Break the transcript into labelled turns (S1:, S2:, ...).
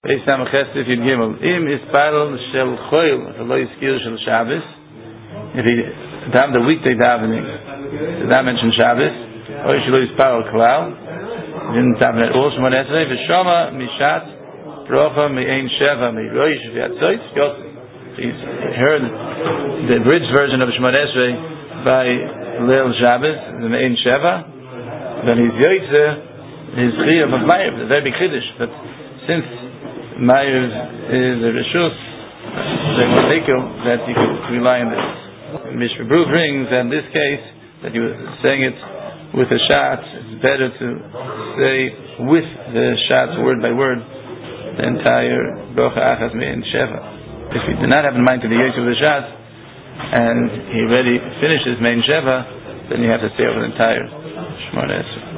S1: If Im is paddle shel choil, lo iskir shel Shabbos. If he have the weekday davening, so that mentions Shabbos. Or shelo is paddle klal. Didn't daven at all. Shemon Esrei v'shama mishat brocha me'ein sheva me'roish v'yatzot. He's heard the bridge version of Shemon Esrei by Leil Shabbos, the me'ein sheva. Then he's yoytze his chiyuv of Ma'ariv, the very big chiddush. But since Ma'ariv is a reshus, they will take you that you can rely on this. Mishra Brew brings that in this case that you were saying it with a shat, it's better to say with the shat word by word the entire Brocha Achas Me'en Sheva. If you do not have in mind to the use of the shat and he already finishes Me'en Sheva, then you have to say over the entire Shemona Esrei.